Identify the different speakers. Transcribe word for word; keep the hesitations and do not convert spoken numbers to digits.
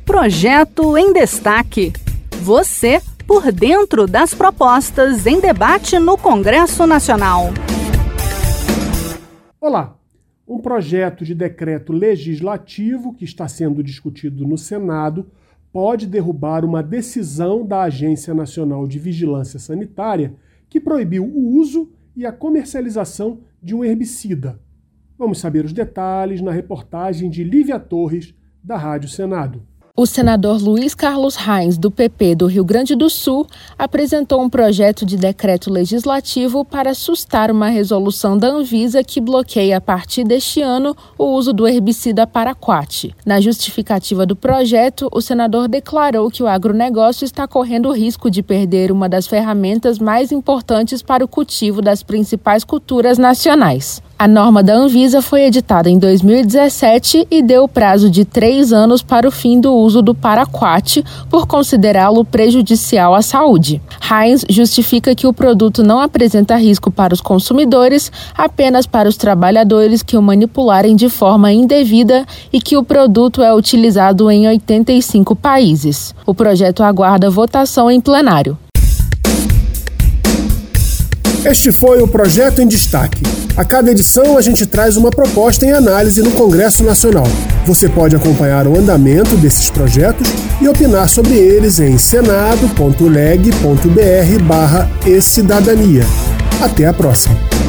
Speaker 1: Projeto em Destaque. Você por dentro das propostas em debate no Congresso Nacional.
Speaker 2: Olá! Um projeto de decreto legislativo que está sendo discutido no Senado pode derrubar uma decisão da Agência Nacional de Vigilância Sanitária que proibiu o uso e a comercialização de um herbicida. Vamos saber os detalhes na reportagem de Lívia Torres, da Rádio Senado.
Speaker 3: O senador Luiz Carlos Reins, do P P do Rio Grande do Sul, apresentou um projeto de decreto legislativo para sustar uma resolução da Anvisa que bloqueia a partir deste ano o uso do herbicida paraquat. Na justificativa do projeto, o senador declarou que o agronegócio está correndo o risco de perder uma das ferramentas mais importantes para o cultivo das principais culturas nacionais. A norma da Anvisa foi editada em dois mil e dezessete e deu prazo de três anos para o fim do uso do paraquat, por considerá-lo prejudicial à saúde. Reins justifica que o produto não apresenta risco para os consumidores, apenas para os trabalhadores que o manipularem de forma indevida e que o produto é utilizado em oitenta e cinco países. O projeto aguarda votação em plenário.
Speaker 2: Este foi o Projeto em Destaque. A cada edição a gente traz uma proposta em análise no Congresso Nacional. Você pode acompanhar o andamento desses projetos e opinar sobre eles em senado ponto leg ponto br barra e cidadania. Até a próxima.